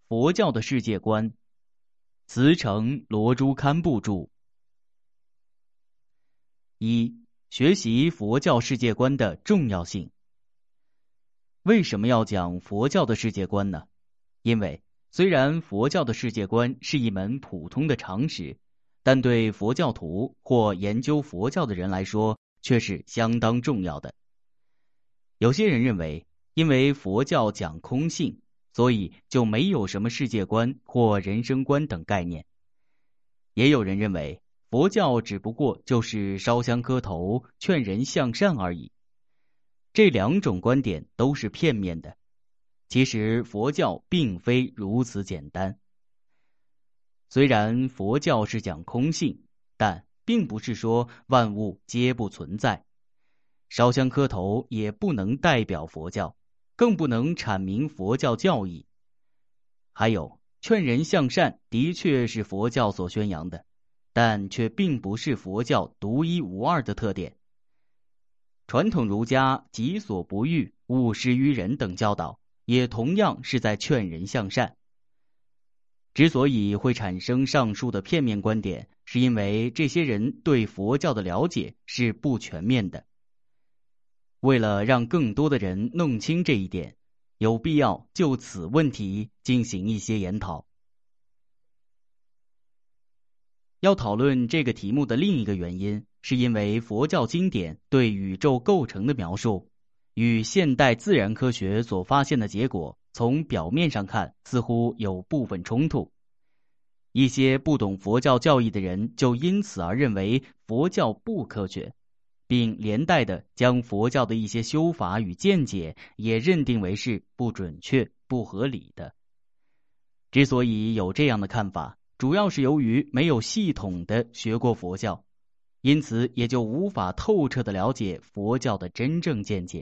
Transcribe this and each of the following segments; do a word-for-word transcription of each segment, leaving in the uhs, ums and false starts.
佛教的世界观，慈诚罗珠堪布著。一、学习佛教世界观的重要性。为什么要讲佛教的世界观呢？因为虽然佛教的世界观是一门普通的常识，但对佛教徒或研究佛教的人来说却是相当重要的。有些人认为，因为佛教讲空性，所以就没有什么世界观或人生观等概念。也有人认为，佛教只不过就是烧香磕头、劝人向善而已。这两种观点都是片面的。其实佛教并非如此简单。虽然佛教是讲空性，但并不是说万物皆不存在。烧香磕头也不能代表佛教，更不能阐明佛教教义。还有，劝人向善的确是佛教所宣扬的，但却并不是佛教独一无二的特点。传统儒家己所不欲，勿施于人等教导，也同样是在劝人向善。之所以会产生上述的片面观点，是因为这些人对佛教的了解是不全面的。为了让更多的人弄清这一点，有必要就此问题进行一些研讨。要讨论这个题目的另一个原因，是因为佛教经典对宇宙构成的描述，与现代自然科学所发现的结果，从表面上看似乎有部分冲突。一些不懂佛教教义的人就因此而认为佛教不科学，并连带的将佛教的一些修法与见解也认定为是不准确、不合理的。之所以有这样的看法，主要是由于没有系统的学过佛教，因此也就无法透彻的了解佛教的真正见解。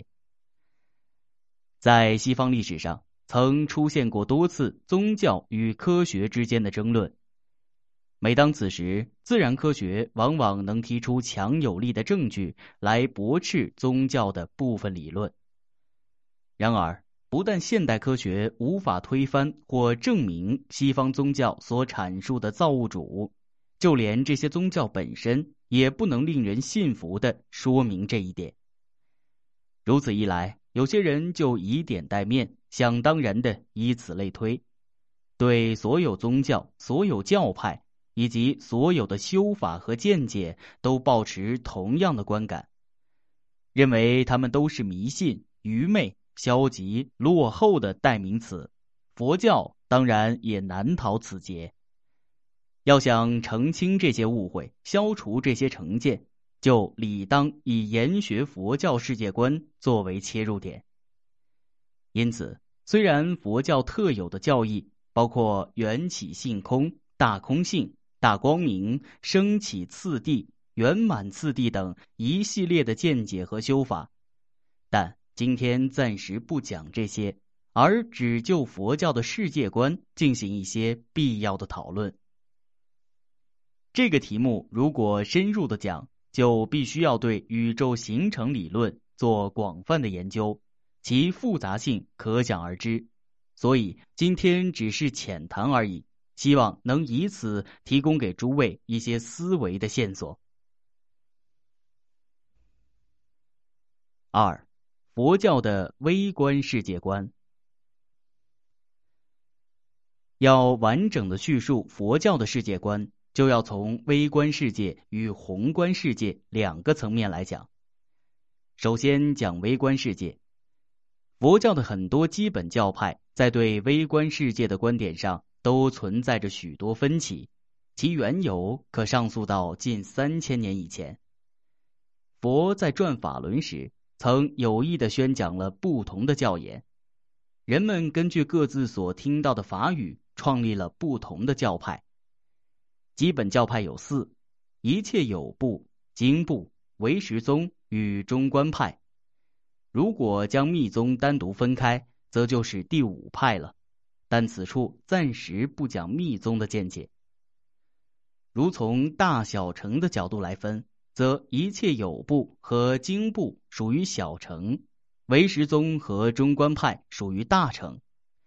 在西方历史上，曾出现过多次宗教与科学之间的争论。每当此时，自然科学往往能提出强有力的证据来驳斥宗教的部分理论。然而，不但现代科学无法推翻或证明西方宗教所阐述的造物主，就连这些宗教本身也不能令人信服地说明这一点。如此一来，有些人就以点带面，想当然地以此类推，对所有宗教、所有教派以及所有的修法和见解都抱持同样的观感，认为他们都是迷信、愚昧、消极、落后的代名词，佛教当然也难逃此劫。要想澄清这些误会，消除这些成见，就理当以研学佛教世界观作为切入点。因此，虽然佛教特有的教义包括缘起性空、大空性、大光明、升起次第、圆满次第等一系列的见解和修法，但今天暂时不讲这些，而只就佛教的世界观进行一些必要的讨论。这个题目如果深入的讲，就必须要对宇宙形成理论做广泛的研究，其复杂性可想而知。所以今天只是浅谈而已，希望能以此提供给诸位一些思维的线索。二、佛教的微观世界观。要完整的叙述佛教的世界观，就要从微观世界与宏观世界两个层面来讲。首先讲微观世界。佛教的很多基本教派在对微观世界的观点上都存在着许多分歧，其缘由可上溯到近三千年以前。佛在转法轮时，曾有意地宣讲了不同的教言，人们根据各自所听到的法语，创立了不同的教派。基本教派有四：一切有部、经部、唯识宗与中观派。如果将密宗单独分开，则就是第五派了，但此处暂时不讲密宗的见解。如从大小乘的角度来分，则一切有部和经部属于小乘，唯识宗和中观派属于大乘。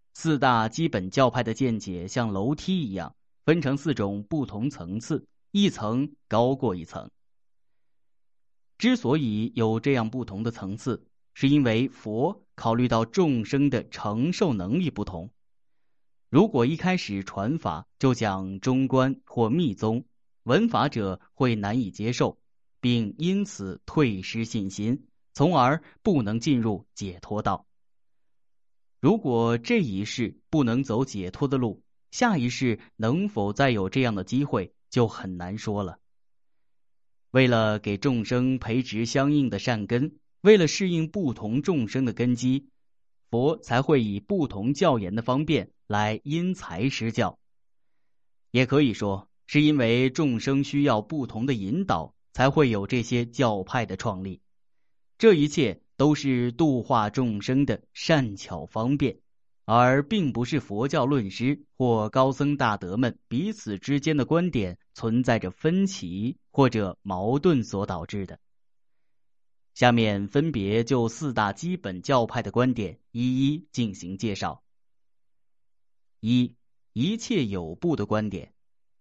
四大基本教派的见解像楼梯一样，分成四种不同层次，一层高过一层。之所以有这样不同的层次，是因为佛考虑到众生的承受能力不同。如果一开始传法就讲中观或密宗，闻法者会难以接受，并因此退失信心，从而不能进入解脱道。如果这一世不能走解脱的路，下一世能否再有这样的机会就很难说了。为了给众生培植相应的善根，为了适应不同众生的根基，佛才会以不同教言的方便来因材施教。也可以说，是因为众生需要不同的引导，才会有这些教派的创立。这一切都是度化众生的善巧方便，而并不是佛教论师或高僧大德们彼此之间的观点存在着分歧或者矛盾所导致的。下面分别就四大基本教派的观点一一进行介绍。一、一切有部的观点。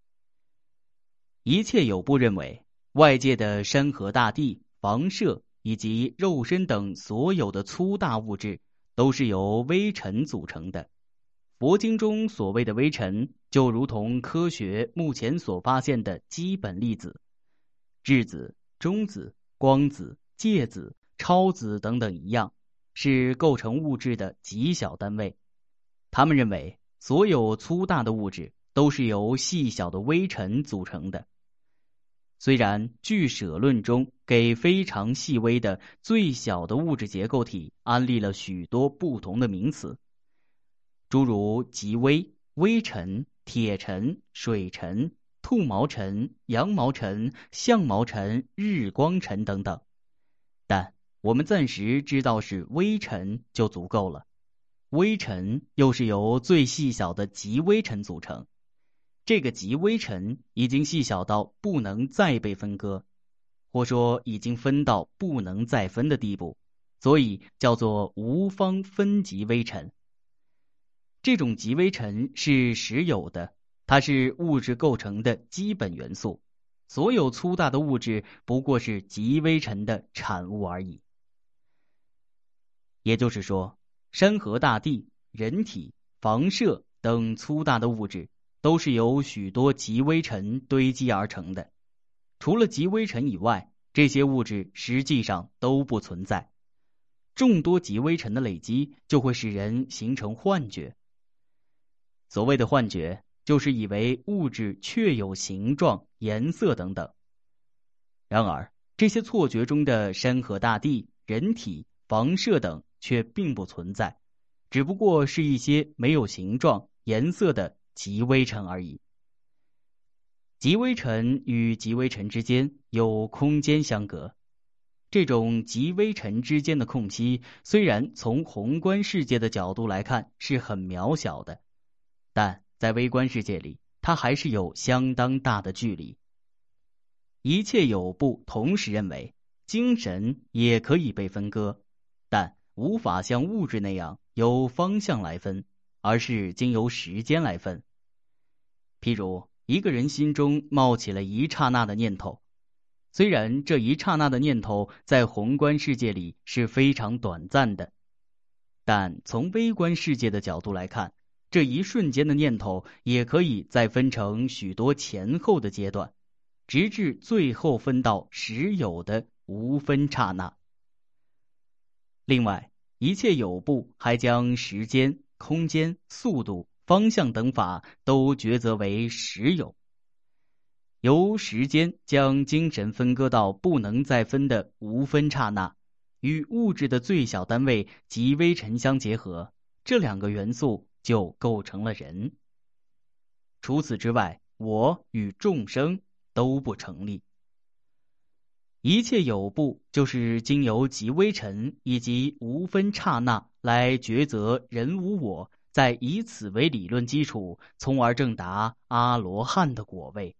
一切有部认为，外界的山河大地、房舍以及肉身等所有的粗大物质都是由微尘组成的。佛经中所谓的微尘，就如同科学目前所发现的基本粒子、质子、中子、光子、介子、超子等等一样，是构成物质的极小单位。他们认为，所有粗大的物质都是由细小的微尘组成的。虽然俱舍论中给非常细微的最小的物质结构体安立了许多不同的名词，诸如极微、微尘、铁尘、水尘、兔毛尘、羊毛尘、象毛尘、日光尘等等，但我们暂时知道是微尘就足够了。微尘又是由最细小的极微尘组成，这个极微尘已经细小到不能再被分割，或说已经分到不能再分的地步，所以叫做无方分极微尘。这种极微尘是实有的，它是物质构成的基本元素，所有粗大的物质不过是极微尘的产物而已。也就是说，山河大地、人体、房舍等粗大的物质都是由许多极微尘堆积而成的。除了极微尘以外，这些物质实际上都不存在。众多极微尘的累积就会使人形成幻觉。所谓的幻觉，就是以为物质确有形状、颜色等等。然而，这些错觉中的山河大地、人体、房舍等却并不存在，只不过是一些没有形状、颜色的极微尘而已。极微尘与极微尘之间有空间相隔，这种极微尘之间的空隙，虽然从宏观世界的角度来看是很渺小的，但在微观世界里，它还是有相当大的距离。一切有部同时认为，精神也可以被分割，但无法像物质那样由方向来分，而是经由时间来分。譬如一个人心中冒起了一刹那的念头，虽然这一刹那的念头在宏观世界里是非常短暂的，但从微观世界的角度来看，这一瞬间的念头也可以再分成许多前后的阶段，直至最后分到实有的无分刹那。另外，一切有部还将时间、空间、速度、方向等法都抉择为实有。由时间将精神分割到不能再分的无分刹那，与物质的最小单位极微尘相结合，这两个元素就构成了人。除此之外，我与众生都不成立。一切有部就是经由极微尘以及无分刹那来抉择人无我，再以此为理论基础，从而证达阿罗汉的果位。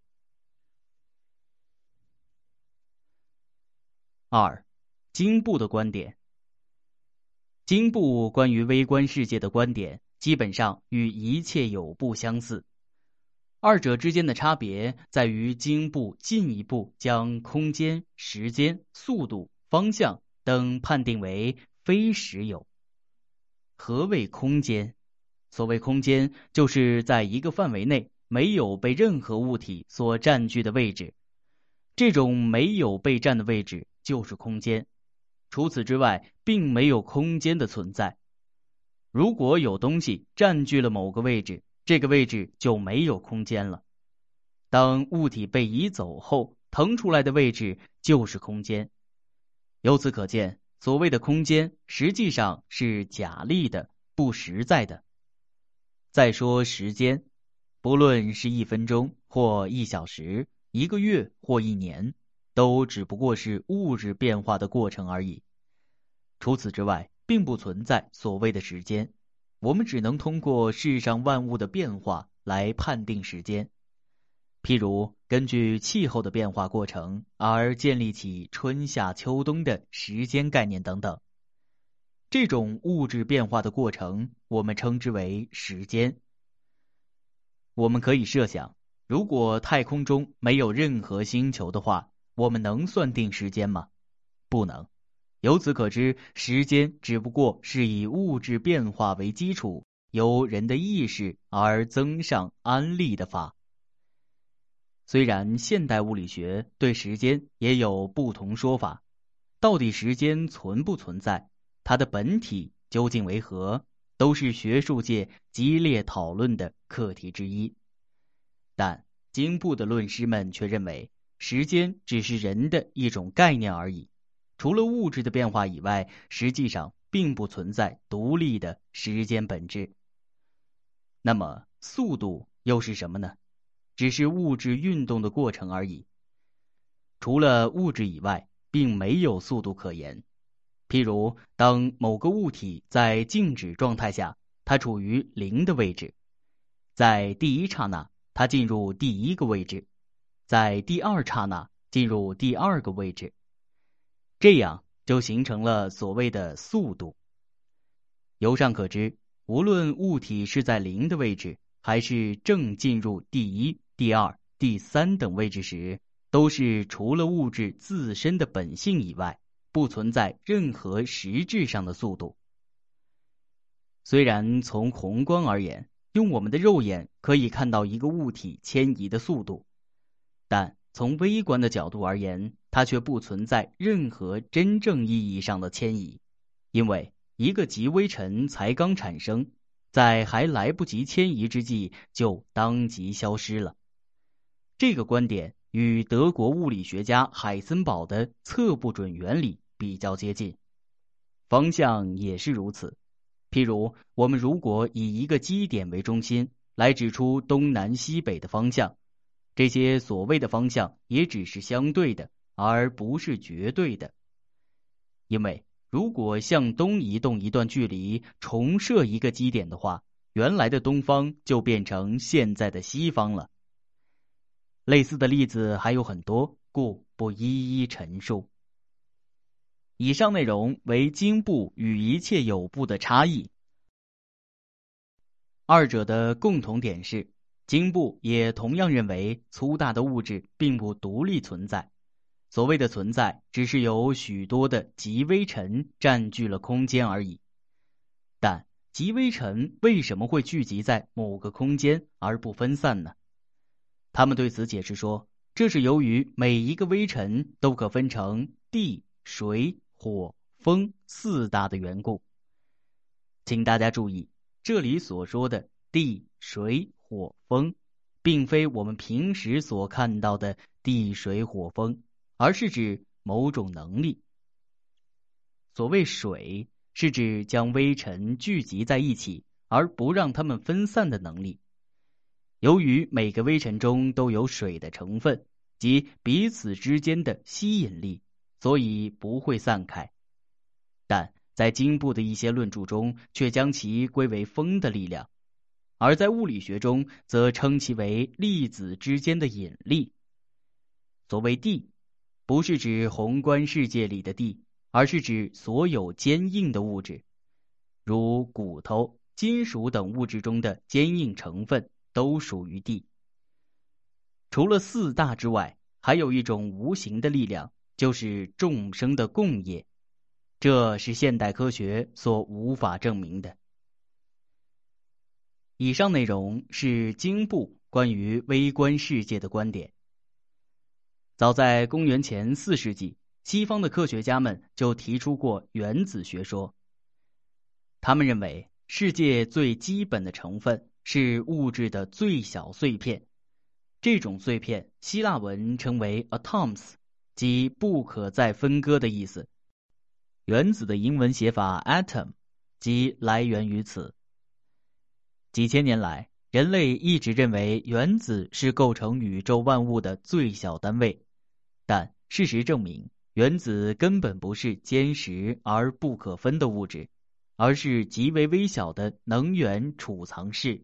二、经部的观点。经部关于微观世界的观点基本上与一切有部相似。二者之间的差别在于经部进一步将空间、时间、速度、方向等判定为非实有。何谓空间？所谓空间，就是在一个范围内没有被任何物体所占据的位置。这种没有被占的位置就是空间。除此之外，并没有空间的存在。如果有东西占据了某个位置，这个位置就没有空间了。当物体被移走后，腾出来的位置就是空间。由此可见，所谓的空间实际上是假立的，不实在的。再说时间，不论是一分钟或一小时，一个月或一年，都只不过是物质变化的过程而已。除此之外，并不存在所谓的时间。我们只能通过世上万物的变化来判定时间。譬如根据气候的变化过程而建立起春夏秋冬的时间概念等等。这种物质变化的过程，我们称之为时间。我们可以设想，如果太空中没有任何星球的话，我们能算定时间吗？不能。由此可知，时间只不过是以物质变化为基础，由人的意识而增上安立的法。虽然现代物理学对时间也有不同说法，到底时间存不存在，它的本体究竟为何，都是学术界激烈讨论的课题之一。但经部的论师们却认为，时间只是人的一种概念而已。除了物质的变化以外，实际上并不存在独立的时间本质。那么，速度又是什么呢？只是物质运动的过程而已。除了物质以外，并没有速度可言。譬如，当某个物体在静止状态下，它处于零的位置，在第一刹那，它进入第一个位置，在第二刹那进入第二个位置。这样就形成了所谓的速度。由上可知，无论物体是在零的位置，还是正进入第一、第二、第三等位置时，都是除了物质自身的本性以外，不存在任何实质上的速度。虽然从宏观而言，用我们的肉眼可以看到一个物体迁移的速度，但从微观的角度而言，它却不存在任何真正意义上的迁移，因为一个极微尘才刚产生，在还来不及迁移之际就当即消失了。这个观点与德国物理学家海森堡的测不准原理比较接近，方向也是如此。譬如，我们如果以一个基点为中心来指出东南西北的方向，这些所谓的方向也只是相对的，而不是绝对的。因为如果向东移动一段距离，重设一个基点的话，原来的东方就变成现在的西方了。类似的例子还有很多，故不一一陈述。以上内容为经部与一切有部的差异。二者的共同点是，经部也同样认为粗大的物质并不独立存在，所谓的存在只是由许多的极微尘占据了空间而已。但极微尘为什么会聚集在某个空间而不分散呢？他们对此解释说，这是由于每一个微尘都可分成地、水、火、风四大的缘故。请大家注意，这里所说的地、水、火、风，并非我们平时所看到的地、水、火、风，而是指某种能力。所谓水，是指将微尘聚集在一起，而不让它们分散的能力。由于每个微尘中都有水的成分，即彼此之间的吸引力，所以不会散开。但在经部的一些论著中，却将其归为风的力量，而在物理学中，则称其为粒子之间的引力。所谓地，不是指宏观世界里的地，而是指所有坚硬的物质，如骨头、 金属等物质中的坚硬成分都属于地。除了四大之外，还有一种无形的力量，就是众生的共业，这是现代科学所无法证明的。以上内容是经部关于微观世界的观点。早在公元前四世纪，西方的科学家们就提出过原子学说。他们认为世界最基本的成分是物质的最小碎片，这种碎片希腊文称为 atoms， 即不可再分割的意思。原子的英文写法 atom， 即来源于此。几千年来，人类一直认为原子是构成宇宙万物的最小单位，但事实证明，原子根本不是坚实而不可分的物质，而是极为微小的能源储藏室。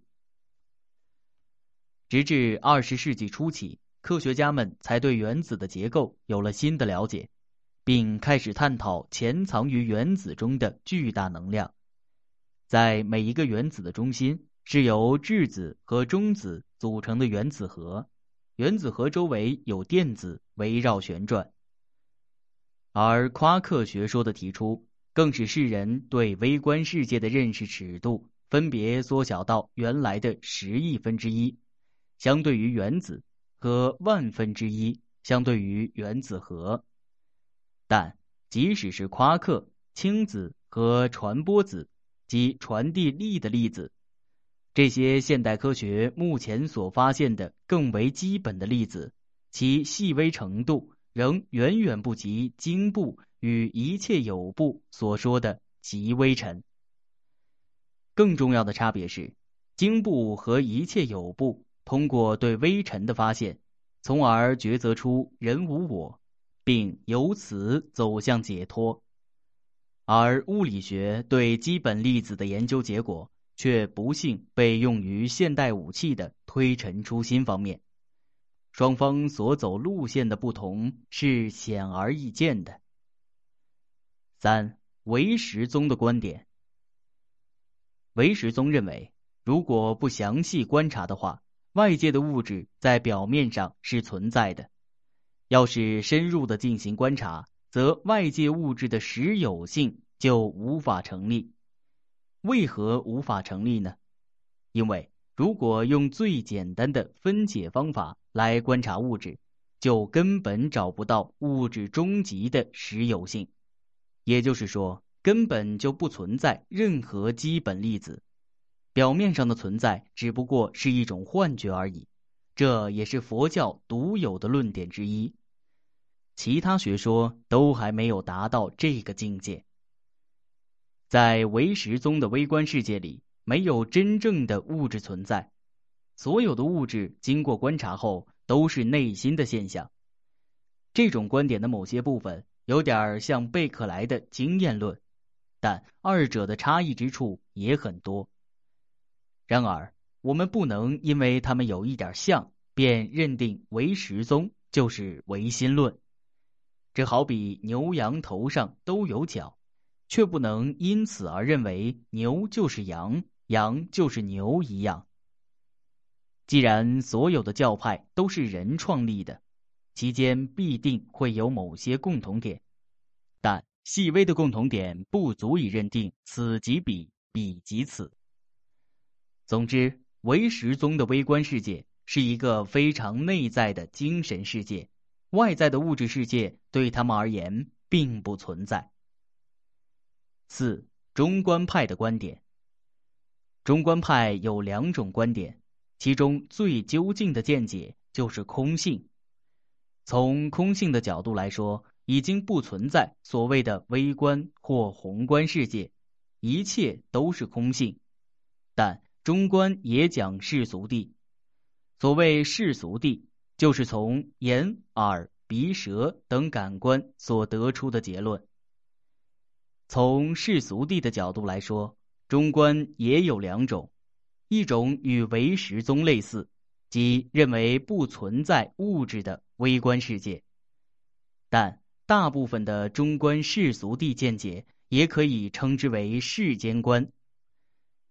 直至二十世纪初期，科学家们才对原子的结构有了新的了解，并开始探讨潜藏于原子中的巨大能量。在每一个原子的中心，是由质子和中子组成的原子核，原子核周围有电子围绕旋转。而夸克学说的提出，更使世人对微观世界的认识尺度分别缩小到原来的十亿分之一，相对于原子，和万分之一，相对于原子核。但即使是夸克、氢子和传播子，即传递力的粒子，这些现代科学目前所发现的更为基本的粒子，其细微程度仍远远不及经部与一切有部所说的极微尘。更重要的差别是，经部和一切有部通过对微尘的发现，从而抉择出人无我，并由此走向解脱。而物理学对基本粒子的研究结果，却不幸被用于现代武器的推陈出新方面。双方所走路线的不同是显而易见的。三、唯识宗的观点。唯识宗认为，如果不详细观察的话，外界的物质在表面上是存在的。要是深入的进行观察，则外界物质的实有性就无法成立。为何无法成立呢？因为如果用最简单的分解方法来观察物质，就根本找不到物质终极的实有性。也就是说，根本就不存在任何基本粒子，表面上的存在只不过是一种幻觉而已。这也是佛教独有的论点之一，其他学说都还没有达到这个境界。在唯识宗的微观世界里，没有真正的物质存在，所有的物质经过观察后都是内心的现象。这种观点的某些部分有点像贝克莱的经验论，但二者的差异之处也很多。然而，我们不能因为他们有一点像，便认定唯识宗就是唯心论。这好比牛羊头上都有角，却不能因此而认为牛就是羊，羊就是牛一样。既然所有的教派都是人创立的，其间必定会有某些共同点，但细微的共同点不足以认定此即彼，彼即此。总之，唯识宗的微观世界是一个非常内在的精神世界，外在的物质世界对他们而言并不存在。四、中观派的观点。中观派有两种观点，其中最究竟的见解就是空性。从空性的角度来说，已经不存在所谓的微观或宏观世界，一切都是空性。但中观也讲世俗谛，所谓世俗谛，就是从眼、耳、鼻、舌等感官所得出的结论。从世俗谛的角度来说，中观也有两种，一种与唯识宗类似，即认为不存在物质的微观世界，但大部分的中观世俗谛见解也可以称之为世间观。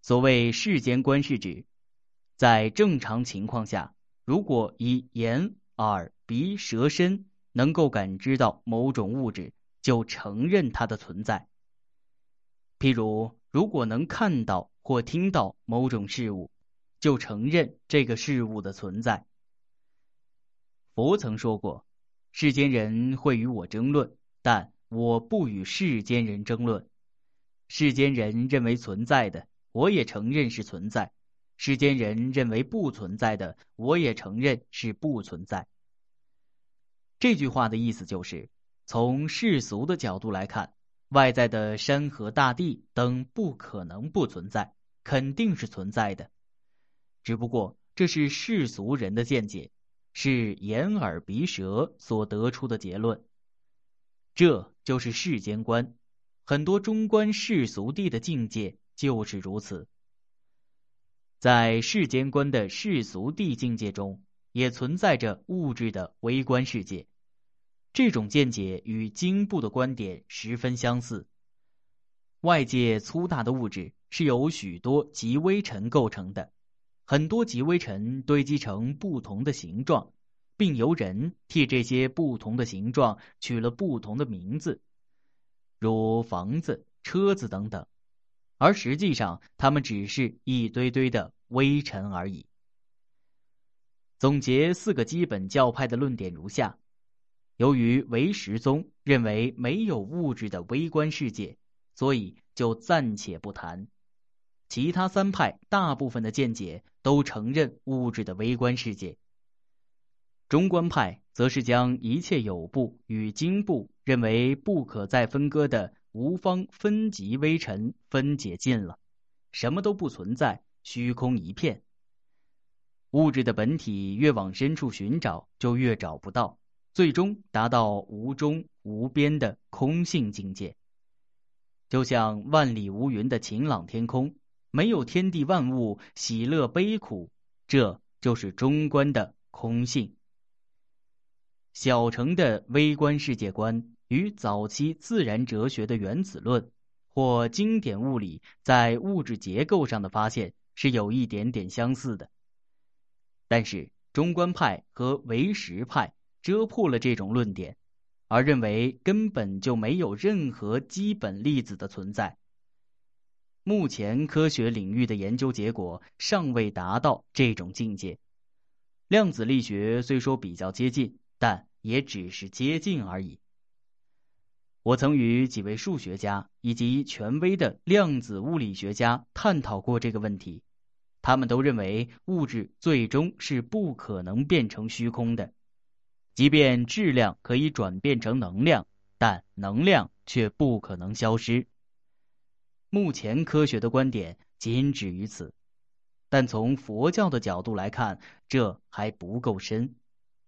所谓世间观是指，在正常情况下，如果以眼、耳、鼻、舌、身能够感知到某种物质，就承认它的存在。譬如，如果能看到或听到某种事物，就承认这个事物的存在。佛曾说过，世间人会与我争论，但我不与世间人争论。世间人认为存在的，我也承认是存在；世间人认为不存在的，我也承认是不存在。这句话的意思就是，从世俗的角度来看，外在的山河大地等不可能不存在，肯定是存在的。只不过这是世俗人的见解，是眼耳鼻舌所得出的结论。这就是世间观，很多中观世俗谛的境界就是如此。在世间观的世俗谛境界中，也存在着物质的微观世界。这种见解与经部的观点十分相似。外界粗大的物质是由许多极微尘构成的，很多极微尘堆积成不同的形状，并由人替这些不同的形状取了不同的名字，如房子、车子等等，而实际上它们只是一堆堆的微尘而已。总结四个基本教派的论点如下：由于唯识宗认为没有物质的微观世界，所以就暂且不谈。其他三派大部分的见解都承认物质的微观世界。中观派则是将一切有部与经部认为不可再分割的无方分级微尘分解尽了，什么都不存在，虚空一片。物质的本体越往深处寻找，就越找不到，最终达到无中无边的空性境界。就像万里无云的晴朗天空，没有天地万物喜乐悲苦，这就是中观的空性。小乘的微观世界观与早期自然哲学的原子论或经典物理在物质结构上的发现是有一点点相似的。但是中观派和唯识派遮破了这种论点，而认为根本就没有任何基本粒子的存在。目前科学领域的研究结果尚未达到这种境界。量子力学虽说比较接近，但也只是接近而已。我曾与几位数学家以及权威的量子物理学家探讨过这个问题，他们都认为物质最终是不可能变成虚空的。即便质量可以转变成能量，但能量却不可能消失。目前科学的观点仅止于此，但从佛教的角度来看，这还不够深。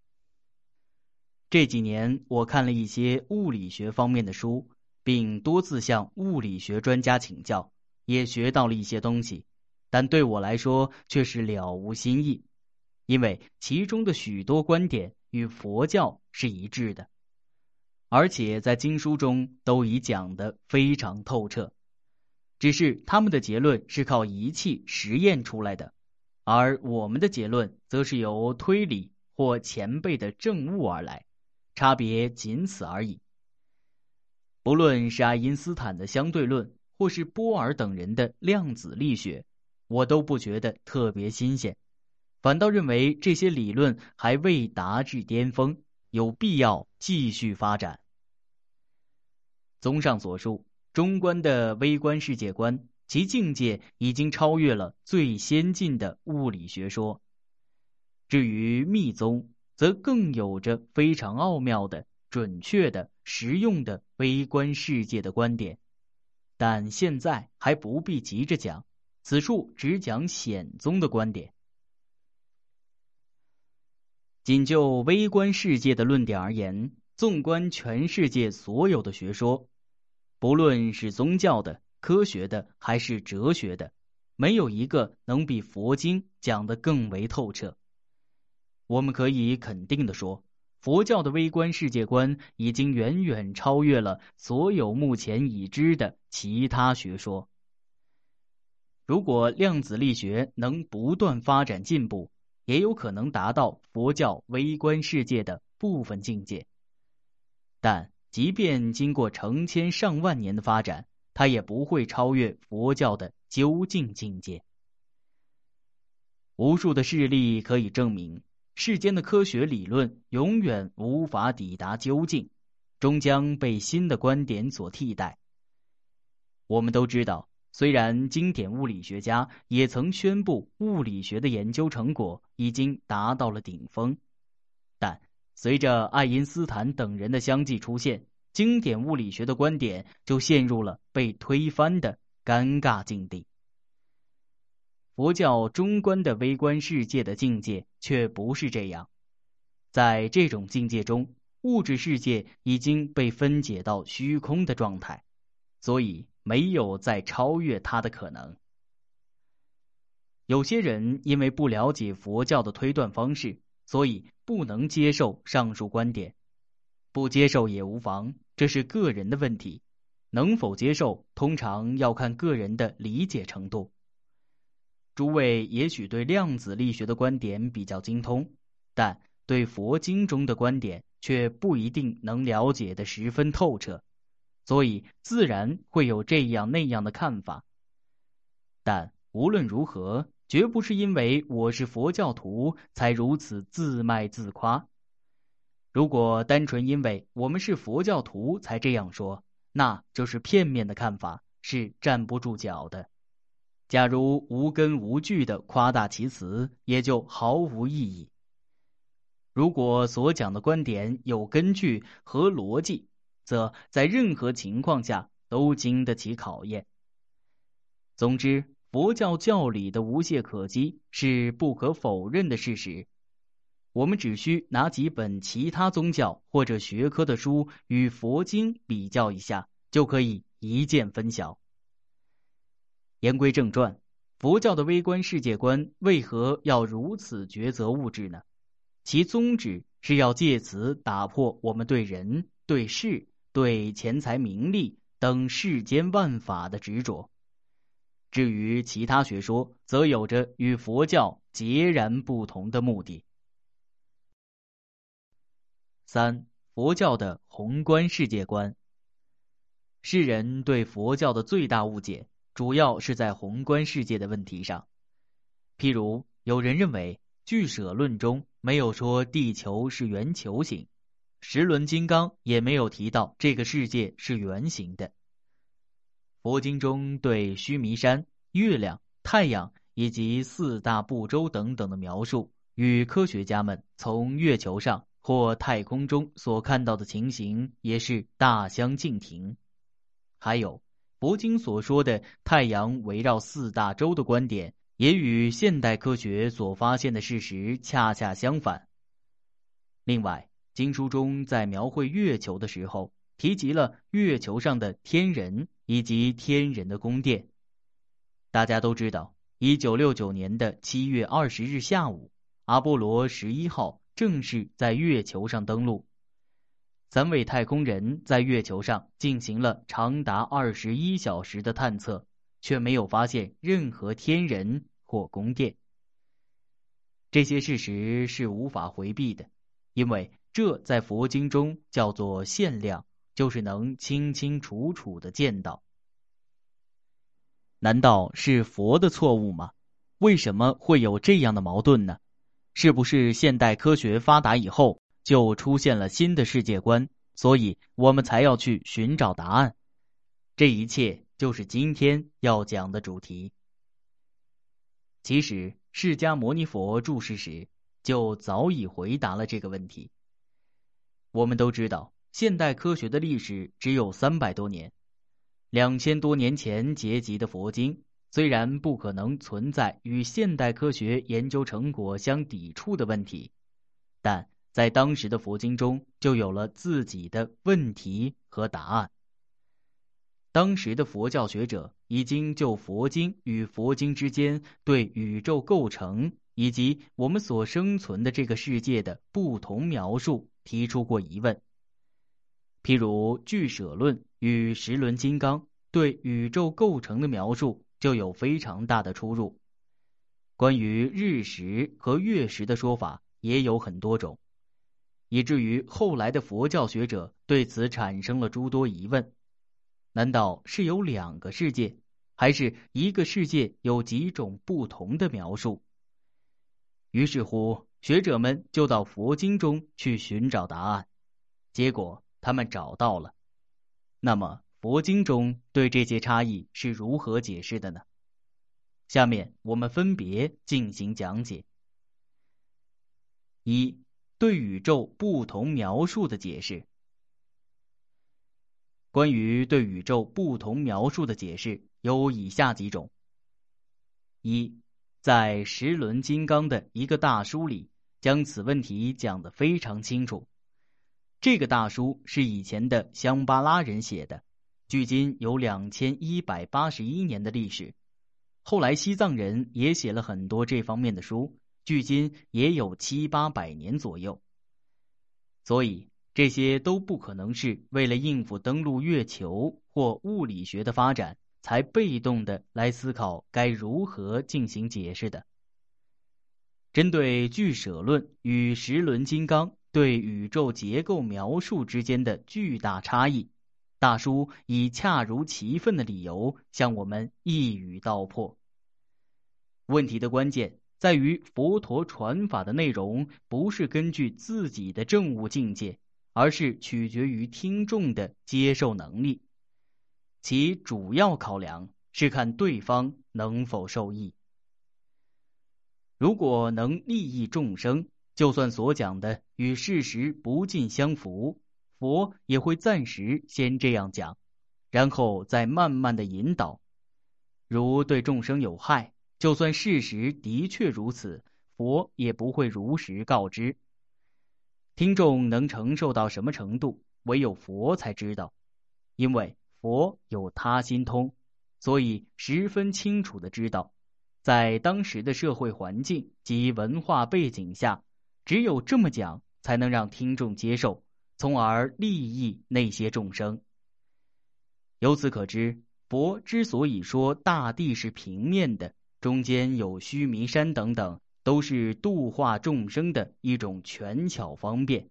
这几年我看了一些物理学方面的书，并多次向物理学专家请教，也学到了一些东西，但对我来说却是了无新意，因为其中的许多观点与佛教是一致的，而且在经书中都已讲得非常透彻。只是他们的结论是靠仪器实验出来的，而我们的结论则是由推理或前辈的证悟而来，差别仅此而已。不论是爱因斯坦的相对论，或是波尔等人的量子力学，我都不觉得特别新鲜，反倒认为这些理论还未达至巅峰，有必要继续发展。综上所述，中观的微观世界观，其境界已经超越了最先进的物理学说。至于密宗，则更有着非常奥妙的、准确的、实用的微观世界的观点。但现在还不必急着讲，此处只讲显宗的观点。仅就微观世界的论点而言，纵观全世界所有的学说，不论是宗教的、科学的还是哲学的，没有一个能比佛经讲得更为透彻。我们可以肯定地说，佛教的微观世界观已经远远超越了所有目前已知的其他学说。 如果量子力学能不断发展进步，也有可能达到佛教微观世界的部分境界。但即便经过成千上万年的发展，它也不会超越佛教的究竟境界。无数的事例可以证明，世间的科学理论永远无法抵达究竟，终将被新的观点所替代。我们都知道，虽然经典物理学家也曾宣布物理学的研究成果已经达到了顶峰，但随着爱因斯坦等人的相继出现，经典物理学的观点就陷入了被推翻的尴尬境地。佛教中观的微观世界的境界却不是这样，在这种境界中，物质世界已经被分解到虚空的状态，所以没有再超越它的可能。有些人因为不了解佛教的推断方式，所以不能接受上述观点。不接受也无妨，这是个人的问题，能否接受通常要看个人的理解程度。诸位也许对量子力学的观点比较精通，但对佛经中的观点却不一定能了解得十分透彻，所以自然会有这样那样的看法。但无论如何，绝不是因为我是佛教徒才如此自卖自夸。如果单纯因为我们是佛教徒才这样说，那就是片面的看法，是站不住脚的。假如无根无据的夸大其词，也就毫无意义。如果所讲的观点有根据和逻辑，则在任何情况下都经得起考验。总之，佛教教理的无懈可击是不可否认的事实。我们只需拿几本其他宗教或者学科的书与佛经比较一下，就可以一见分晓。言归正传，佛教的微观世界观为何要如此抉择物质呢？其宗旨是要借此打破我们对人、对事、对钱财名利等世间万法的执着。至于其他学说，则有着与佛教截然不同的目的。三、佛教的宏观世界观。世人对佛教的最大误解，主要是在宏观世界的问题上。譬如，有人认为俱舍论中没有说地球是圆球形，十轮金刚也没有提到这个世界是圆形的。佛经中对须弥山、月亮、太阳以及四大部洲等等的描述，与科学家们从月球上或太空中所看到的情形也是大相径庭。还有佛经所说的太阳围绕四大洲的观点，也与现代科学所发现的事实恰恰相反。另外，经书中在描绘月球的时候，提及了月球上的天人以及天人的宫殿。大家都知道，一九六九年的七月二十日下午，阿波罗十一号正式在月球上登陆。三位太空人在月球上进行了长达二十一小时的探测，却没有发现任何天人或宫殿。这些事实是无法回避的，因为这在佛经中叫做现量，就是能清清楚楚地见到。难道是佛的错误吗？为什么会有这样的矛盾呢？是不是现代科学发达以后，就出现了新的世界观，所以我们才要去寻找答案？这一切就是今天要讲的主题。其实，释迦牟尼佛住世时，就早已回答了这个问题。我们都知道，现代科学的历史只有三百多年。两千多年前结集的佛经，虽然不可能存在与现代科学研究成果相抵触的问题，但在当时的佛经中就有了自己的问题和答案。当时的佛教学者已经就佛经与佛经之间对宇宙构成以及我们所生存的这个世界的不同描述提出过疑问。譬如俱舍论与十轮金刚对宇宙构成的描述就有非常大的出入。关于日食和月食的说法也有很多种，以至于后来的佛教学者对此产生了诸多疑问：难道是有两个世界，还是一个世界有几种不同的描述？于是乎，学者们就到佛经中去寻找答案，结果他们找到了。那么佛经中对这些差异是如何解释的呢？下面我们分别进行讲解。一、对宇宙不同描述的解释。关于对宇宙不同描述的解释有以下几种。一、在十轮金刚的一个大书里，将此问题讲得非常清楚。这个大书是以前的香巴拉人写的，距今有两千一百八十一年的历史。后来西藏人也写了很多这方面的书，距今也有七八百年左右。所以这些都不可能是为了应付登陆月球或物理学的发展才被动的来思考该如何进行解释的。针对俱舍论与十轮金刚对宇宙结构描述之间的巨大差异，大叔以恰如其分的理由向我们一语道破。问题的关键在于佛陀传法的内容不是根据自己的证悟境界，而是取决于听众的接受能力，其主要考量是看对方能否受益。如果能利益众生，就算所讲的与事实不尽相符，佛也会暂时先这样讲，然后再慢慢的引导。如对众生有害，就算事实的确如此，佛也不会如实告知。听众能承受到什么程度，唯有佛才知道，因为佛有他心通，所以十分清楚地知道，在当时的社会环境及文化背景下，只有这么讲才能让听众接受，从而利益那些众生。由此可知，佛之所以说大地是平面的，中间有须弥山等等，都是度化众生的一种权巧方便。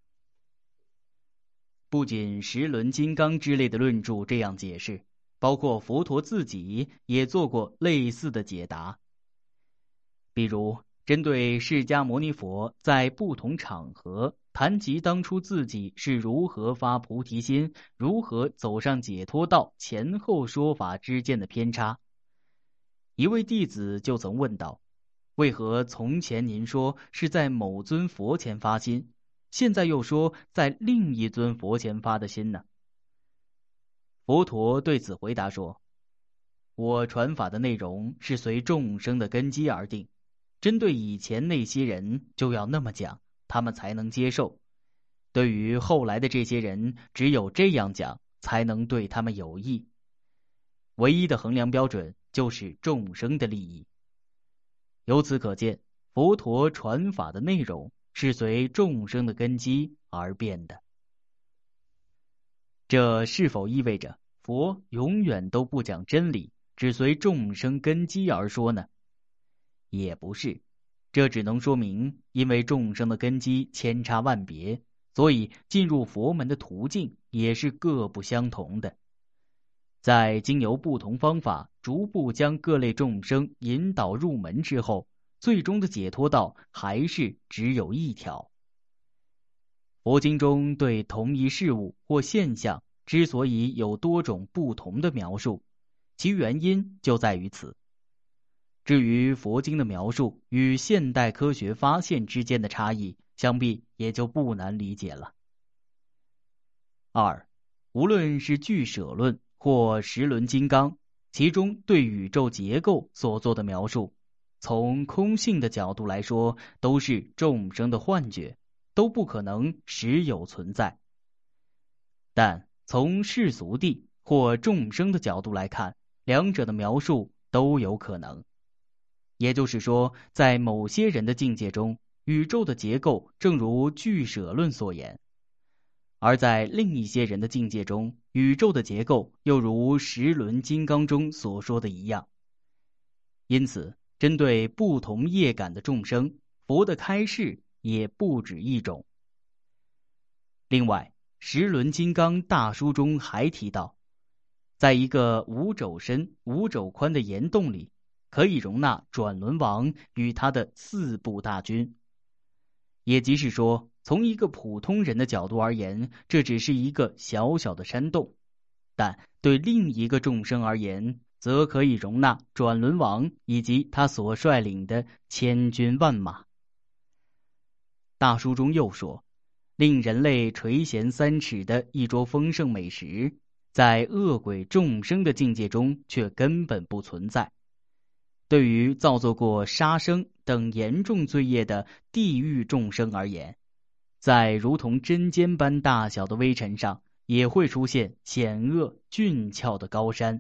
不仅十轮金刚之类的论著这样解释，包括佛陀自己也做过类似的解答。比如针对释迦牟尼佛在不同场合谈及当初自己是如何发菩提心，如何走上解脱道前后说法之间的偏差，一位弟子就曾问道，为何从前您说是在某尊佛前发心，现在又说在另一尊佛前发的心呢？佛陀对此回答说，我传法的内容是随众生的根基而定，针对以前那些人就要那么讲，他们才能接受。对于后来的这些人，只有这样讲才能对他们有益。唯一的衡量标准就是众生的利益。由此可见，佛陀传法的内容是随众生的根基而变的。这是否意味着佛永远都不讲真理，只随众生根基而说呢？也不是，这只能说明因为众生的根基千差万别，所以进入佛门的途径也是各不相同的。在经由不同方法逐步将各类众生引导入门之后，最终的解脱道还是只有一条。佛经中对同一事物或现象之所以有多种不同的描述，其原因就在于此。至于佛经的描述与现代科学发现之间的差异，想必也就不难理解了。二，无论是俱舍论或十轮金刚，其中对宇宙结构所做的描述，从空性的角度来说，都是众生的幻觉，都不可能实有存在。但从世俗谛或众生的角度来看，两者的描述都有可能。也就是说，在某些人的境界中，宇宙的结构正如俱舍论所言，而在另一些人的境界中，宇宙的结构又如十轮金刚中所说的一样， 因此，针对不同业感的众生，佛的开示也不止一种。另外，十轮金刚大书中还提到，在一个五肘深、五肘宽的岩洞里，可以容纳转轮王与他的四部大军。也即是说，从一个普通人的角度而言，这只是一个小小的山洞，但对另一个众生而言，则可以容纳转轮王以及他所率领的千军万马。大书中又说，令人类垂涎三尺的一桌丰盛美食，在恶鬼众生的境界中却根本不存在。对于造作过杀生等严重罪业的地狱众生而言，在如同针尖般大小的微尘上，也会出现险恶峻峭的高山。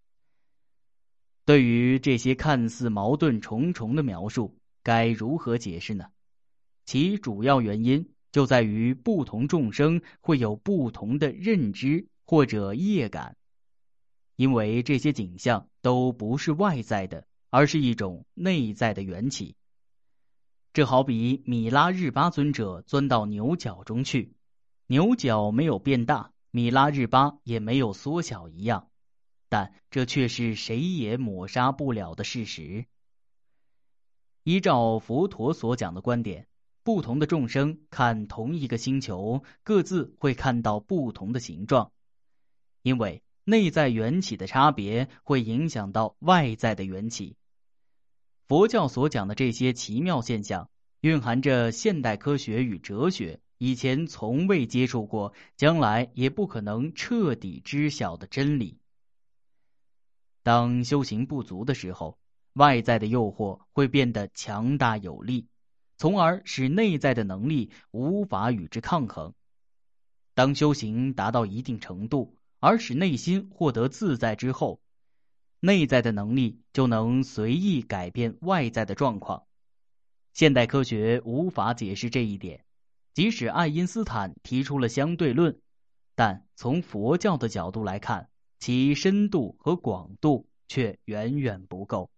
对于这些看似矛盾重重的描述，该如何解释呢？其主要原因就在于不同众生会有不同的认知或者业感，因为这些景象都不是外在的，而是一种内在的缘起。这好比米拉日巴尊者钻到牛角中去，牛角没有变大，米拉日巴也没有缩小一样，但这却是谁也抹杀不了的事实。依照佛陀所讲的观点，不同的众生看同一个星球，各自会看到不同的形状，因为内在缘起的差别会影响到外在的缘起。佛教所讲的这些奇妙现象，蕴含着现代科学与哲学以前从未接触过，将来也不可能彻底知晓的真理。当修行不足的时候，外在的诱惑会变得强大有力，从而使内在的能力无法与之抗衡。当修行达到一定程度，而使内心获得自在之后，内在的能力就能随意改变外在的状况。现代科学无法解释这一点，即使爱因斯坦提出了相对论，但从佛教的角度来看，其深度和广度却远远不够。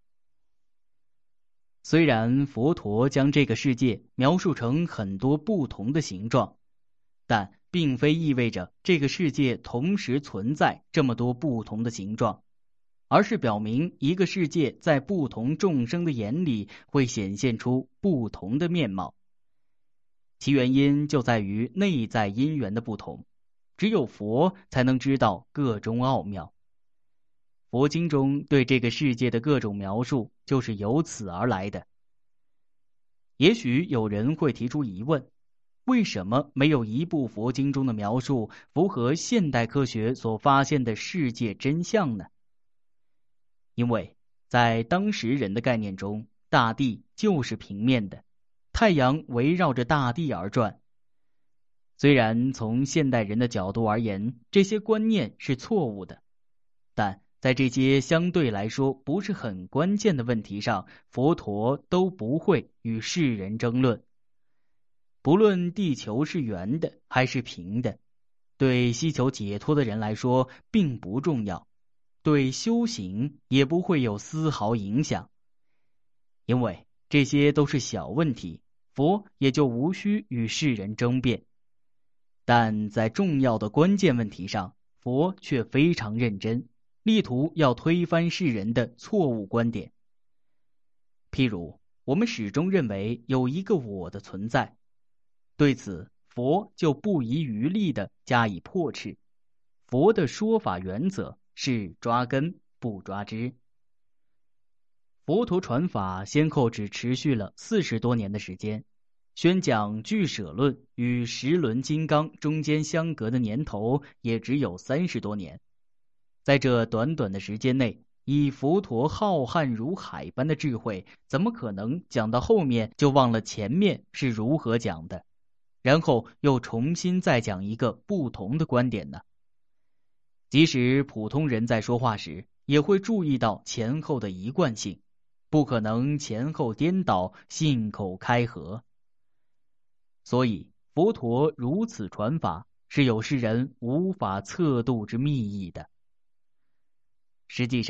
虽然佛陀将这个世界描述成很多不同的形状，但并非意味着这个世界同时存在这么多不同的形状，而是表明一个世界在不同众生的眼里会显现出不同的面貌。其原因就在于内在因缘的不同，只有佛才能知道各中奥妙。佛经中对这个世界的各种描述就是由此而来的。也许有人会提出疑问，为什么没有一部佛经中的描述符合现代科学所发现的世界真相呢？因为在当时人的概念中，大地就是平面的，太阳围绕着大地而转。虽然从现代人的角度而言，这些观念是错误的，但在这些相对来说不是很关键的问题上，佛陀都不会与世人争论。不论地球是圆的还是平的，对希求解脱的人来说并不重要，对修行也不会有丝毫影响。因为这些都是小问题，佛也就无需与世人争辩。但在重要的关键问题上，佛却非常认真，力图要推翻世人的错误观点。譬如，我们始终认为有一个我的存在，对此佛就不遗余力地加以破斥。佛的说法原则是抓根不抓枝。佛陀传法先后只持续了四十多年的时间，宣讲俱舍论与十轮金刚中间相隔的年头也只有三十多年。在这短短的时间内，以佛陀浩瀚如海般的智慧，怎么可能讲到后面就忘了前面是如何讲的，然后又重新再讲一个不同的观点呢？即使普通人在说话时，也会注意到前后的一贯性，不可能前后颠倒，信口开河。所以佛陀如此传法，是有世人无法测度之秘意的。实际上，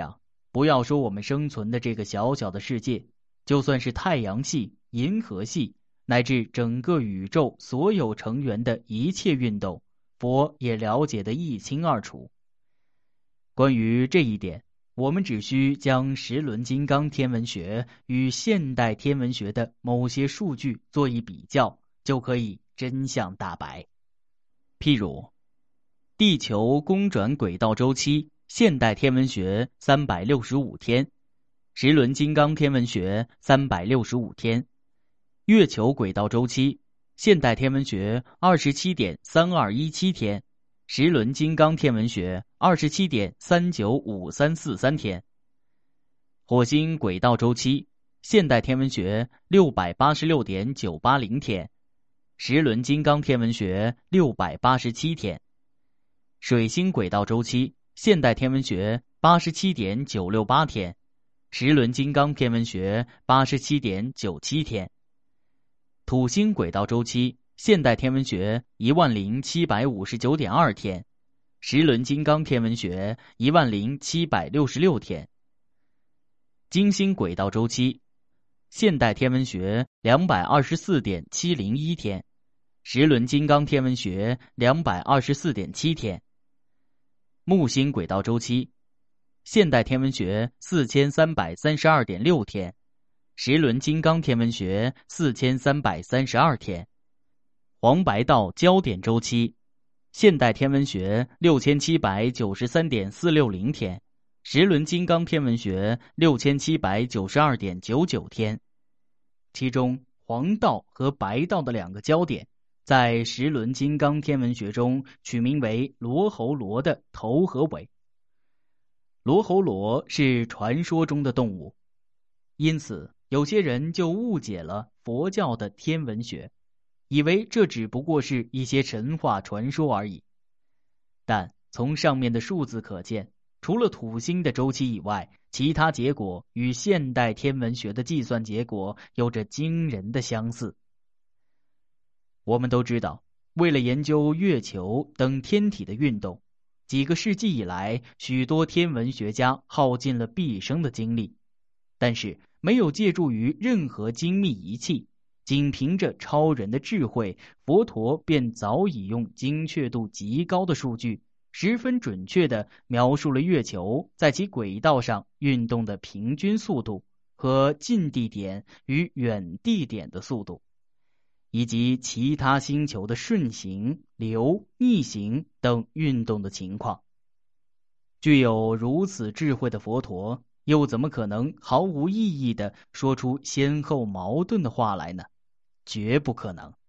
不要说我们生存的这个小小的世界，就算是太阳系、银河系，乃至整个宇宙所有成员的一切运动，佛也了解得一清二楚。关于这一点，我们只需将时轮金刚天文学与现代天文学的某些数据做一比较，就可以真相大白。譬如，地球公转轨道周期，现代天文学三百六十五天，时轮金刚天文学三百六十五天；月球轨道周期，现代天文学二十七点三二一七天，时轮金刚天文学二十七点三九五三四三天；火星轨道周期，现代天文学六百八十六点九八零天，时轮金刚天文学六百八十七天。水星轨道周期，现代天文学八十七点九六八天，时轮金刚天文学八十七点九七天。土星轨道周期，现代天文学一万零七百五十九点二天，时轮金刚天文学一万零七百六十六天。金星轨道周期，现代天文学两百二十四点七零一天，时轮金刚天文学两百二十四点七天。木星轨道周期，现代天文学四千三百三十二点六天，时轮金刚天文学四千三百三十二天。黄白道焦点周期，现代天文学六千七百九十三点四六零天，时轮金刚天文学六千七百九十二点九九天。其中黄道和白道的两个焦点，在时轮金刚天文学中取名为罗喉罗的头和尾。罗喉罗是传说中的动物，因此有些人就误解了佛教的天文学，以为这只不过是一些神话传说而已。但从上面的数字可见，除了土星的周期以外，其他结果与现代天文学的计算结果有着惊人的相似。我们都知道，为了研究月球等天体的运动，几个世纪以来，许多天文学家耗尽了毕生的精力，但是没有借助于任何精密仪器，仅凭着超人的智慧，佛陀便早已用精确度极高的数据，十分准确地描述了月球在其轨道上运动的平均速度和近地点与远地点的速度，以及其他星球的顺行、流、逆行等运动的情况。具有如此智慧的佛陀，又怎么可能毫无意义地说出先后矛盾的话来呢？绝不可能。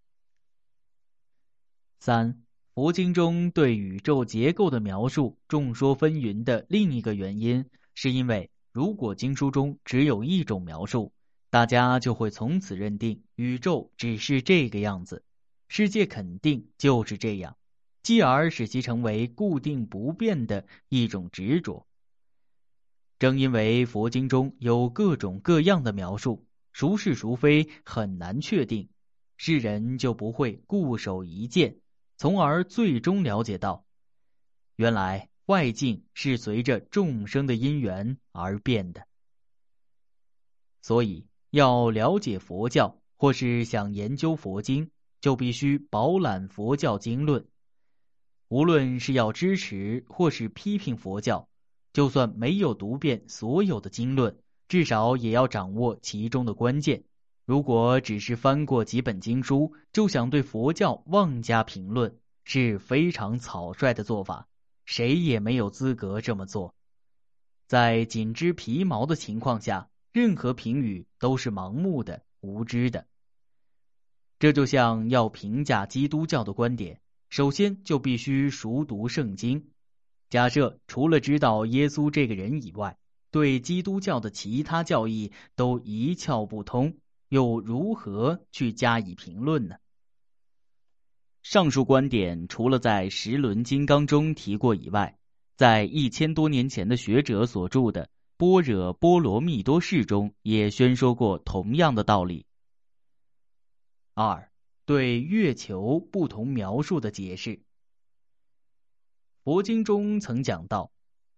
三、佛经中对宇宙结构的描述众说纷纭的另一个原因，是因为如果经书中只有一种描述，大家就会从此认定宇宙只是这个样子，世界肯定就是这样，继而使其成为固定不变的一种执着。正因为佛经中有各种各样的描述，孰是孰非很难确定，世人就不会固守一见，从而最终了解到，原来外境是随着众生的因缘而变的。所以要了解佛教，或是想研究佛经，就必须饱览佛教经论。无论是要支持或是批评佛教，就算没有读遍所有的经论，至少也要掌握其中的关键。如果只是翻过几本经书，就想对佛教妄加评论，是非常草率的做法，谁也没有资格这么做。在仅知皮毛的情况下，任何评语都是盲目的、无知的。这就像要评价基督教的观点，首先就必须熟读圣经。假设除了知道耶稣这个人以外，对基督教的其他教义都一窍不通，又如何去加以评论呢？上述观点除了在十轮金刚中提过以外，在一千多年前的学者所著的《般若波罗蜜多释》中也宣说过同样的道理。二、对月球不同描述的解释。佛经中曾讲到，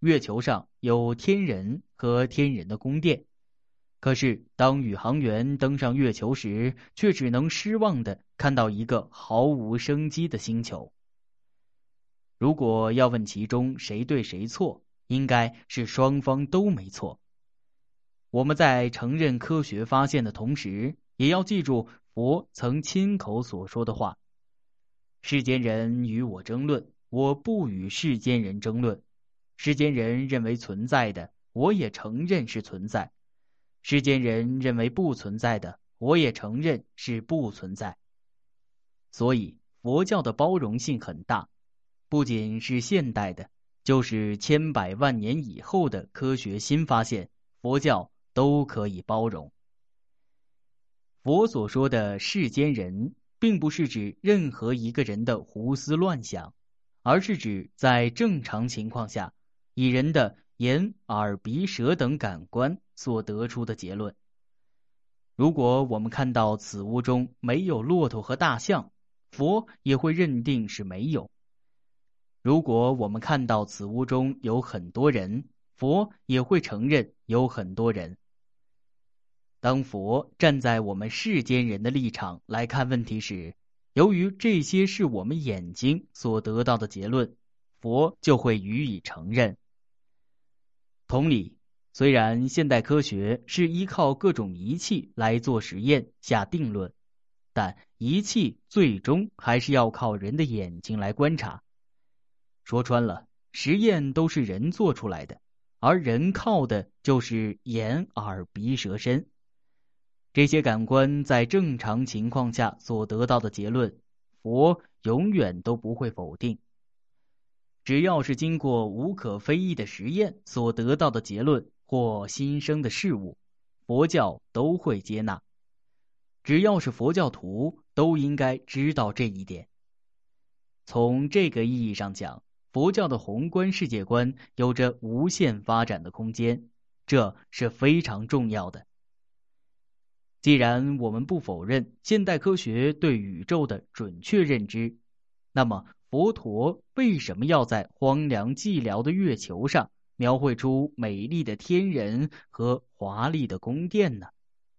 月球上有天人和天人的宫殿。可是当宇航员登上月球时，却只能失望地看到一个毫无生机的星球。如果要问其中谁对谁错，应该是双方都没错。我们在承认科学发现的同时，也要记住佛曾亲口所说的话：世间人与我争论，我不与世间人争论；世间人认为存在的，我也承认是存在；世间人认为不存在的，我也承认是不存在。所以佛教的包容性很大，不仅是现代的，就是千百万年以后的科学新发现，佛教都可以包容。佛所说的世间人，并不是指任何一个人的胡思乱想，而是指在正常情况下，以人的眼、耳、鼻、舌等感官所得出的结论。如果我们看到此屋中没有骆驼和大象，佛也会认定是没有。如果我们看到此屋中有很多人，佛也会承认有很多人。当佛站在我们世间人的立场来看问题时，由于这些是我们眼睛所得到的结论，佛就会予以承认。同理，虽然现代科学是依靠各种仪器来做实验下定论，但仪器最终还是要靠人的眼睛来观察。说穿了，实验都是人做出来的，而人靠的就是眼、耳、鼻、舌、身。这些感官在正常情况下所得到的结论，佛永远都不会否定。只要是经过无可非议的实验所得到的结论或新生的事物，佛教都会接纳。只要是佛教徒，都应该知道这一点。从这个意义上讲，佛教的宏观世界观有着无限发展的空间，这是非常重要的。既然我们不否认现代科学对宇宙的准确认知，那么佛陀为什么要在荒凉寂寥的月球上描绘出美丽的天人和华丽的宫殿呢？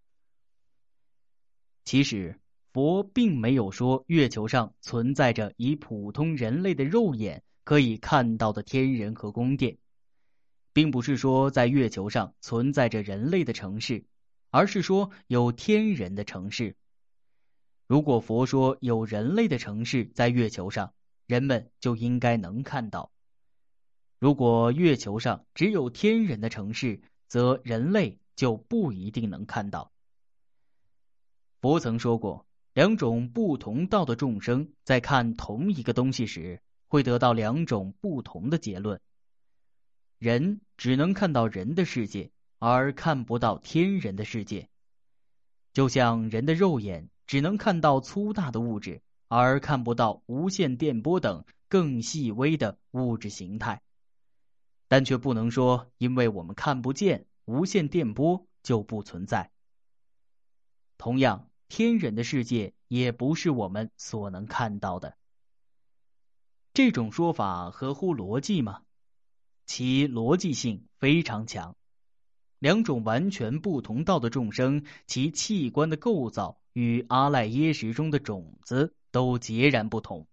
其实，佛并没有说月球上存在着以普通人类的肉眼可以看到的天人和宫殿，并不是说在月球上存在着人类的城市，而是说有天人的城市。如果佛说有人类的城市在月球上，人们就应该能看到；如果月球上只有天人的城市，则人类就不一定能看到。佛曾说过，两种不同道的众生在看同一个东西时，会得到两种不同的结论。人只能看到人的世界，而看不到天人的世界。就像人的肉眼只能看到粗大的物质，而看不到无线电波等更细微的物质形态。但却不能说因为我们看不见无线电波就不存在。同样，天人的世界也不是我们所能看到的。这种说法合乎逻辑吗？其逻辑性非常强。两种完全不同道的众生，其器官的构造与阿赖耶识中的种子都截然不同。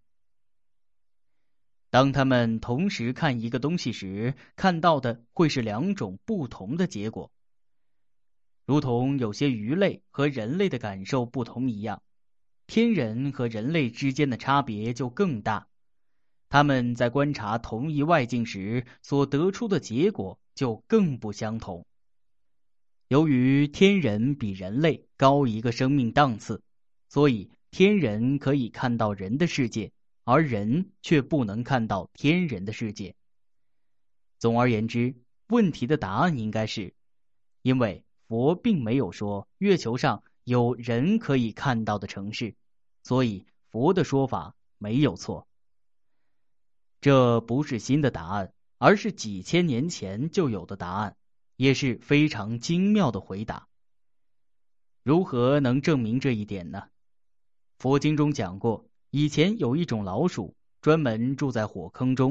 当他们同时看一个东西时，看到的会是两种不同的结果。如同有些鱼类和人类的感受不同一样，天人和人类之间的差别就更大。他们在观察同一外境时，所得出的结果就更不相同。由于天人比人类高一个生命档次，所以天人可以看到人的世界，而人却不能看到天人的世界。总而言之，问题的答案应该是，因为佛并没有说月球上有人可以看到的城市，所以佛的说法没有错。这不是新的答案，而是几千年前就有的答案，也是非常精妙的回答。如何能证明这一点呢？佛经中讲过，以前有一种老鼠，专门住在火坑中，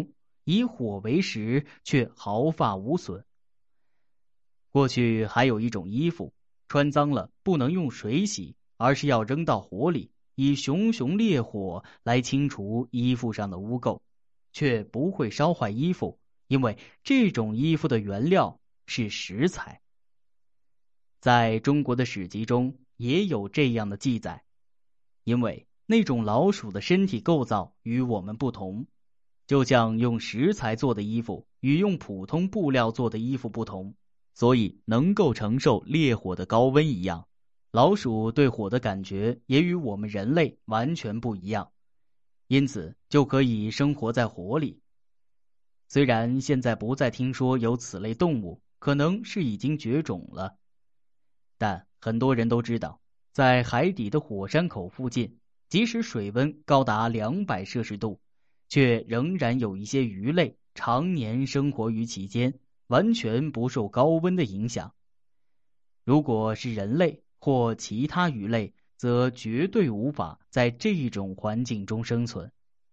以火为食，却毫发无损。过去还有一种衣服，穿脏了不能用水洗，而是要扔到火里，以熊熊烈火来清除衣服上的污垢，却不会烧坏衣服，因为这种衣服的原料是石材。在中国的史籍中也有这样的记载，因为那种老鼠的身体构造与我们不同，就像用石材做的衣服与用普通布料做的衣服不同，所以能够承受烈火的高温一样，老鼠对火的感觉也与我们人类完全不一样，因此就可以生活在火里。虽然现在不再听说有此类动物，可能是已经绝种了，但很多人都知道，在海底的火山口附近，即使水温高达两百摄氏度，却仍然有一些鱼类常年生活于其间，完全不受高温的影响。如果是人类或其他鱼类，则绝对无法在这种环境中生存。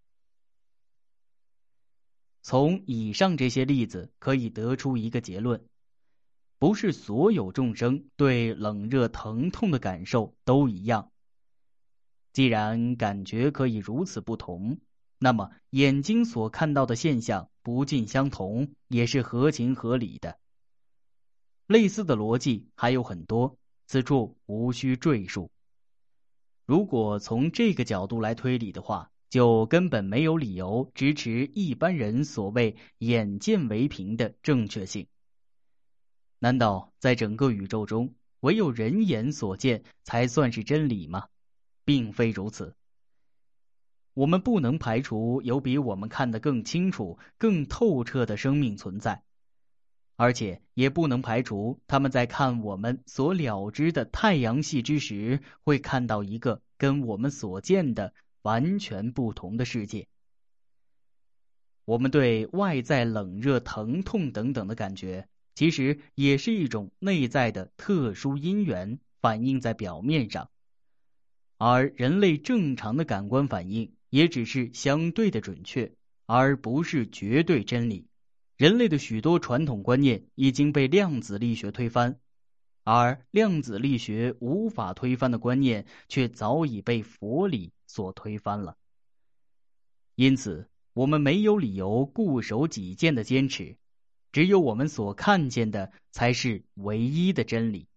从以上这些例子可以得出一个结论，不是所有众生对冷热疼痛的感受都一样。既然感觉可以如此不同，那么眼睛所看到的现象不尽相同，也是合情合理的。类似的逻辑还有很多，此处无需赘述。如果从这个角度来推理的话，就根本没有理由支持一般人所谓眼见为凭的正确性。难道在整个宇宙中，唯有人眼所见才算是真理吗？并非如此。我们不能排除有比我们看得更清楚、更透彻的生命存在，而且也不能排除他们在看我们所了知的太阳系之时，会看到一个跟我们所见的完全不同的世界。我们对外在冷热疼痛等等的感觉，其实也是一种内在的特殊因缘反映在表面上，而人类正常的感官反应也只是相对的准确，而不是绝对真理。人类的许多传统观念已经被量子力学推翻，而量子力学无法推翻的观念却早已被佛理所推翻了。因此我们没有理由固守己见的坚持，只有我们所看见的才是唯一的真理。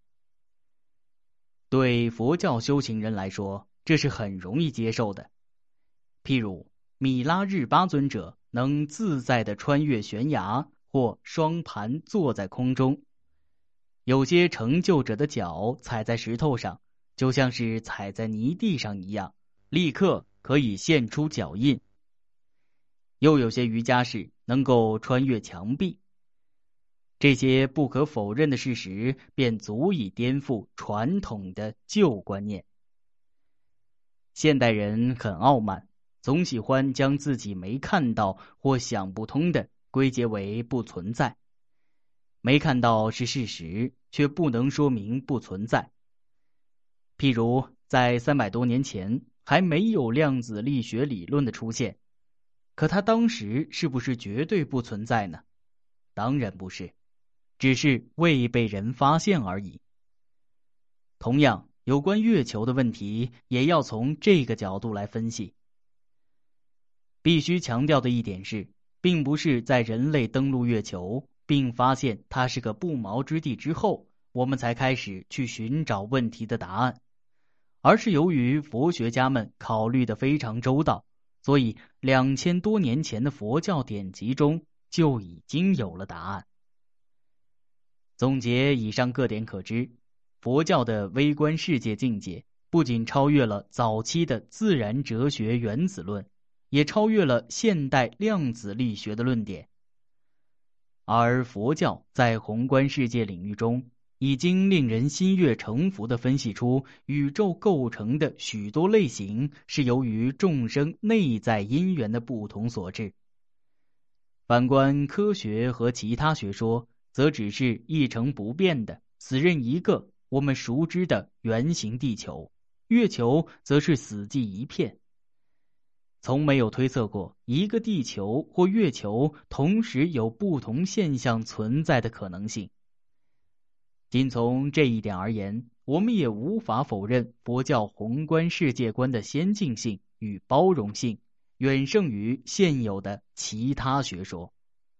对佛教修行人来说，这是很容易接受的。譬如米拉日巴尊者能自在地穿越悬崖，或双盘坐在空中。有些成就者的脚踩在石头上，就像是踩在泥地上一样，立刻可以现出脚印。又有些瑜伽士能够穿越墙壁。这些不可否认的事实便足以颠覆传统的旧观念。现代人很傲慢，总喜欢将自己没看到或想不通的归结为不存在。没看到是事实，却不能说明不存在。譬如在三百多年前还没有量子力学理论的出现，可它当时是不是绝对不存在呢？当然不是，只是未被人发现而已。同样，有关月球的问题也要从这个角度来分析。必须强调的一点是，并不是在人类登陆月球并发现它是个不毛之地之后，我们才开始去寻找问题的答案，而是由于佛学家们考虑得非常周到，所以两千多年前的佛教典籍中就已经有了答案。总结以上各点可知，佛教的微观世界境界不仅超越了早期的自然哲学原子论，也超越了现代量子力学的论点。而佛教在宏观世界领域中，已经令人心悦诚服地分析出宇宙构成的许多类型是由于众生内在因缘的不同所致。反观科学和其他学说，则只是一成不变的死认一个我们熟知的圆形地球，月球则是死寂一片。 从没有推测过一个地球或月球同时有不同现象存在的可能性。仅从这一点而言，我们也无法否认佛教宏观世界观的先进性与包容性远胜于现有的其他学说。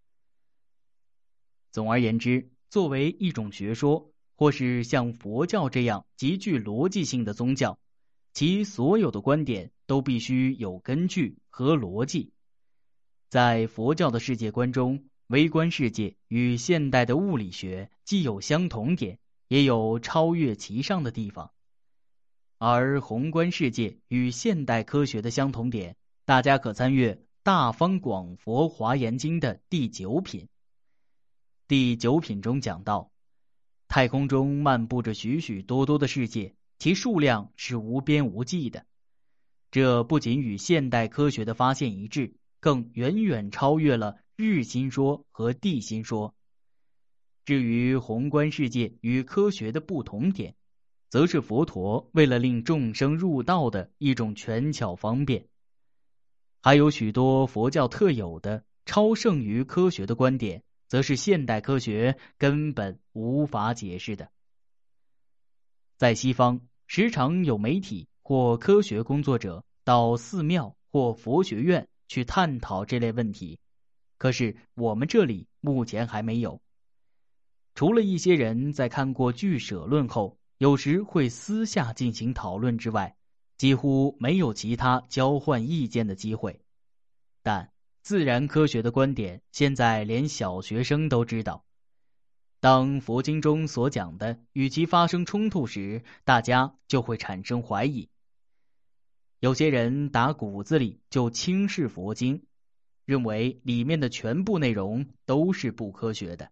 总而言之，作为一种学说，或是像佛教这样极具逻辑性的宗教，其所有的观点都必须有根据和逻辑。在佛教的世界观中，微观世界与现代的物理学既有相同点，也有超越其上的地方。而宏观世界与现代科学的相同点，大家可参阅《大方广佛华严经》的第九品。第九品中讲到，太空中漫步着许许多多的世界，其数量是无边无际的。这不仅与现代科学的发现一致，更远远超越了日心说和地心说。至于宏观世界与科学的不同点，则是佛陀为了令众生入道的一种权巧方便。还有许多佛教特有的超胜于科学的观点，则是现代科学根本无法解释的。在西方，时常有媒体或科学工作者到寺庙或佛学院去探讨这类问题，可是我们这里目前还没有。除了一些人在看过俱舍论后，有时会私下进行讨论之外，几乎没有其他交换意见的机会。但自然科学的观点现在连小学生都知道。当佛经中所讲的与其发生冲突时，大家就会产生怀疑。有些人打骨子里就轻视佛经，认为里面的全部内容都是不科学的。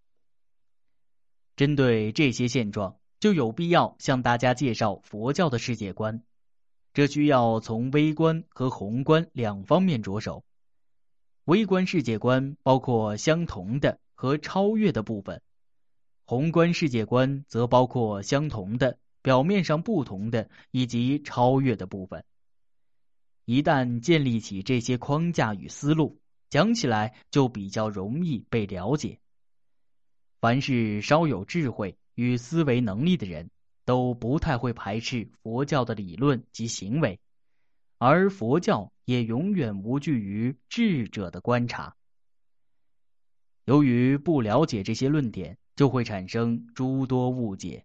针对这些现状，就有必要向大家介绍佛教的世界观。这需要从微观和宏观两方面着手。微观世界观包括相同的和超越的部分，宏观世界观则包括相同的、表面上不同的以及超越的部分。一旦建立起这些框架与思路，讲起来就比较容易被了解。凡是稍有智慧与思维能力的人，都不太会排斥佛教的理论及行为，而佛教也永远无惧于智者的观察。由于不了解这些论点，就会产生诸多误解。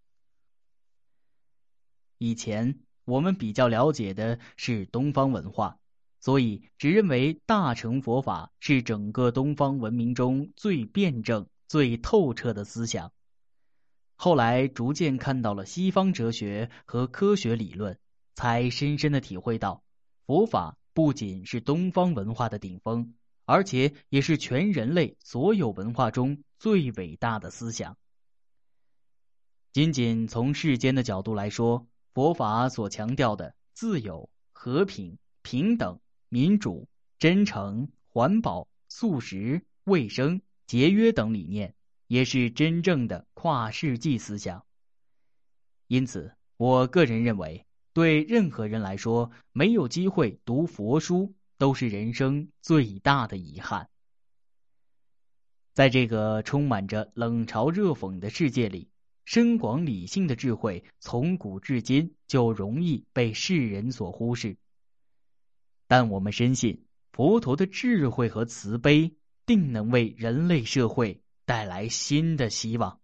以前我们比较了解的是东方文化，所以只认为大乘佛法是整个东方文明中最辩证、最透彻的思想。后来逐渐看到了西方哲学和科学理论，才深深地体会到，佛法不仅是东方文化的顶峰，而且也是全人类所有文化中最伟大的思想。仅仅从世间的角度来说，佛法所强调的自由、和平、平等、民主、真诚、环保、素食、卫生、节约等理念，也是真正的跨世纪思想。因此，我个人认为，对任何人来说，没有机会读佛书，都是人生最大的遗憾。在这个充满着冷嘲热讽的世界里，深广理性的智慧从古至今就容易被世人所忽视。但我们深信，佛陀的智慧和慈悲定能为人类社会带来新的希望。